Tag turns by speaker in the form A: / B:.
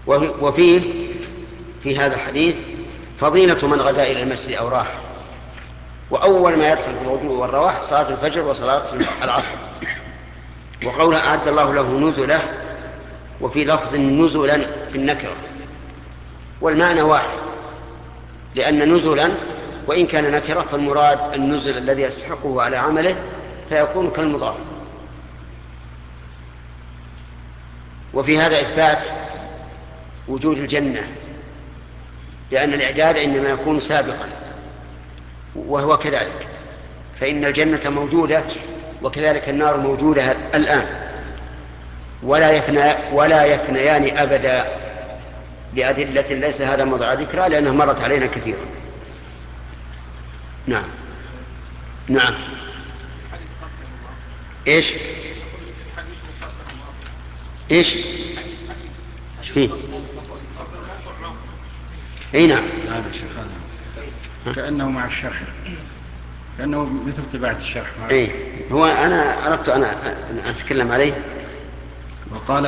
A: وفيه في هذا الحديث فضيلة من غدا إلى المسجد أو راح، وأول ما يدخل في الوضوء والرواح صلاة الفجر وصلاة العصر. وقوله أعد الله له نزله، وفي لفظ نزلا بالنكرة، والمعنى واحد، لأن نزلا وإن كان نكرة فالمراد النزل الذي يستحقه على عمله فيكون كالمضاف. وفي هذا إثبات وجود الجنة، لأن الإعداد إنما يكون سابقا، وهو كذلك، فإن الجنة موجودة وكذلك النار موجودة الآن، ولا يفنيان أبدا، لأدلة ليس هذا موضع ذكرى لأنها مرت علينا كثيرا. نعم. نعم. ايش ايش ايش فيه؟ اي نعم.
B: هذا الشيخ كأنه مع الشرح، كأنه مثل تبعة الشرح.
A: اي هو انا اردت ان اتكلم عليه.
B: وقال